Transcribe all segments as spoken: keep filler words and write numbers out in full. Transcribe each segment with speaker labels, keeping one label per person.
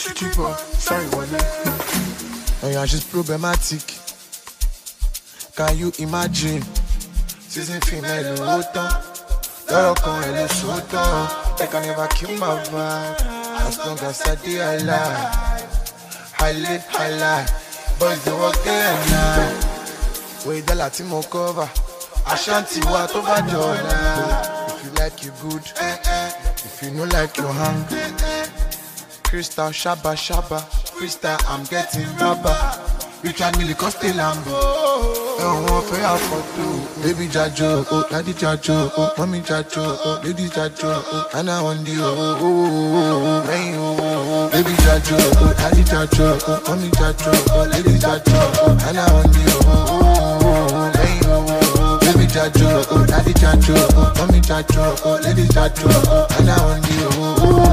Speaker 1: Chichipo, sorry, one oh, yeah, she's problematic. Can you imagine? Season female, Lota. You're a Sota. They can never kill my vibe. As long as I stay alive. I live high life. Boys, they work day and night. Wait, the Latimo cover. Ashanti, what over Jordan. If you like, you good. If you know, like, you hang. Crystal, Shabba, Shabba. Crystal, I'm getting rubber. Richard Millie, Costa Lambo. Oh, one for your photo. Baby Jajo, oh, daddy Jajo, oh, mommy Jajo, oh, lady Jajo, oh, and I want you, oh, oh, oh, oh, baby Jajo, oh, daddy Jajo, oh, mommy Jajo, oh, lady Jajo, oh, and I want you, oh, oh, oh, baby Jajo, oh, daddy Jajo, oh, mommy Jajo, oh, lady Jajo, oh, and I want you, oh,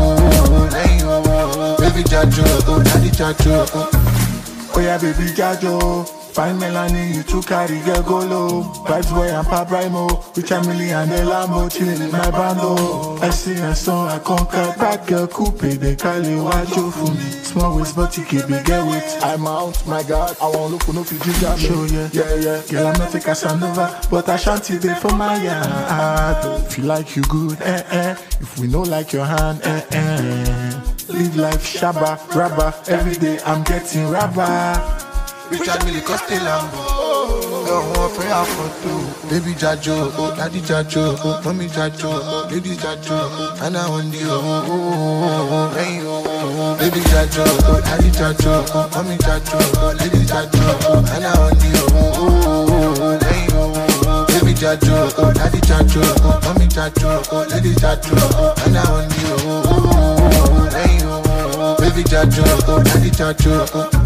Speaker 1: oh, baby Jajo, oh, daddy Jajo, oh,
Speaker 2: oh yeah, baby Jajo. Fine Melanie, you too carry girl go low. Vibes boy and Pap Rhymo. Rich and Millie and the Lambo chillin' in my bando. I sing a song, I conquer. Bad girl coupe, they call it Wajo for me. Small waist but you keep me get with. I'm out, my God, I won't look for no Fiji job. Show yeah, yeah, yeah. Girl, I'm not a Casanova, but I shanty there for my yard. If you like you good, eh eh. If we know like your hand, eh eh. Live life shabba, rabba. Every day I'm getting rabba.
Speaker 1: Richard Millie, Costa Lambo. Oh, one for your photo. Baby Jajo, oh, daddy Jajo, oh, mommy Jajo, oh, lady Jajo, oh, and I want you, oh, oh, oh, oh, baby Jajo, oh, daddy Jajo, oh, mommy Jajo, oh, lady Jajo, oh, and I want you, oh, oh, oh, baby Jajo, oh, daddy Jajo, oh, mommy Jajo, oh, lady Jajo, oh, and I want you, oh, oh, baby Jajo, oh, daddy Jajo, oh.